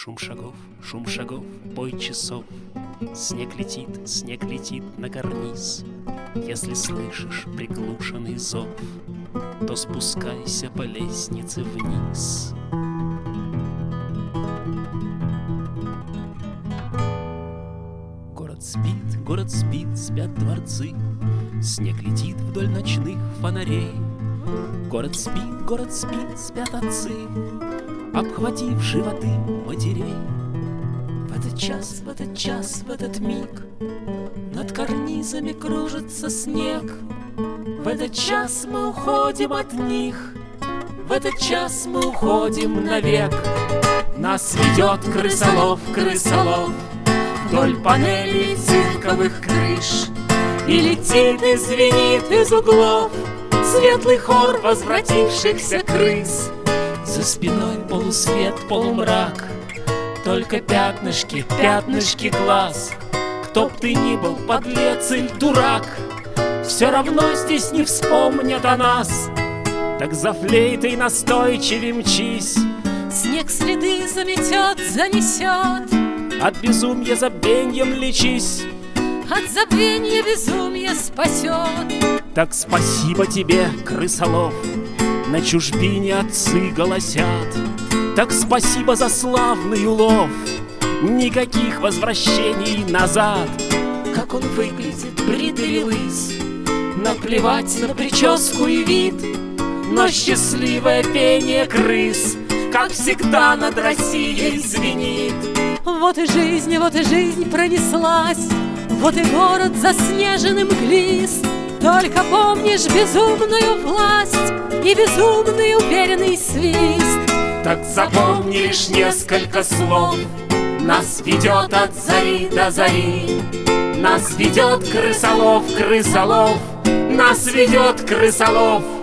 шум шагов, бой часов. Снег летит на карниз. Если слышишь приглушенный зов, то спускайся по лестнице вниз. Город спит, спят дворцы. Снег летит вдоль ночных фонарей. Город спит, спят отцы, обхватив животы матерей. В этот час, в этот миг над карнизами кружится снег. В этот час мы уходим от них, в этот час мы уходим навек. Нас ведет крысолов вдоль панелей цинковых крыш, и летит и звенит из углов светлый хор возвратившихся крыс. За спиной полусвет, полумрак, только пятнышки глаз. Кто б ты ни был, подлец или дурак, все равно здесь не вспомнят о нас. Так за флейтой настойчивее мчись. Снег следы заметет, занесет. От безумья забвеньем лечись. От забвенья безумье спасет. Так спасибо тебе, крысолов, на чужбине отцы голосят. Так спасибо за славный улов, никаких возвращений назад. Как он выглядит, бритый или лыс, наплевать на прическу и вид, но счастливое пение крыс, как всегда, над Россией звенит. Вот и жизнь пронеслась, вот и город заснеженным глист. Только помнишь безумную власть и безумный уверенный свист. Так запомни лишь несколько слов. Нас ведет от зари до зари. Нас ведет крысолов, нас ведет крысолов.